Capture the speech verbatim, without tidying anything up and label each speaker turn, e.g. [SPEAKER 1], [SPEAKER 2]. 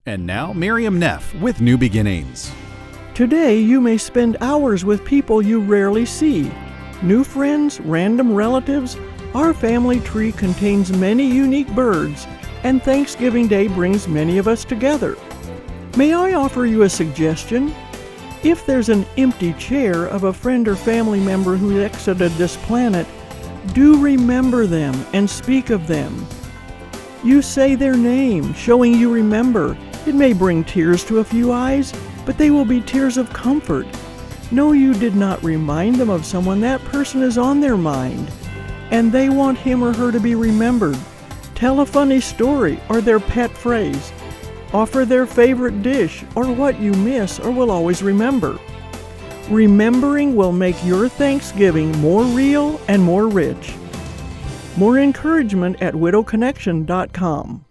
[SPEAKER 1] And now, Miriam Neff with New Beginnings.
[SPEAKER 2] Today, you may spend hours with people you rarely see. New friends, random relatives. Our family tree contains many unique birds, and Thanksgiving Day brings many of us together. May I offer you a suggestion? If there's an empty chair of a friend or family member who exited this planet, do remember them and speak of them. You say their name, showing you remember. It may bring tears to a few eyes, but they will be tears of comfort. No, you did not remind them of someone. That person is on their mind, and they want him or her to be remembered. Tell a funny story or their pet phrase. Offer their favorite dish or what you miss or will always remember. Remembering will make your Thanksgiving more real and more rich. More encouragement at widow connection dot com.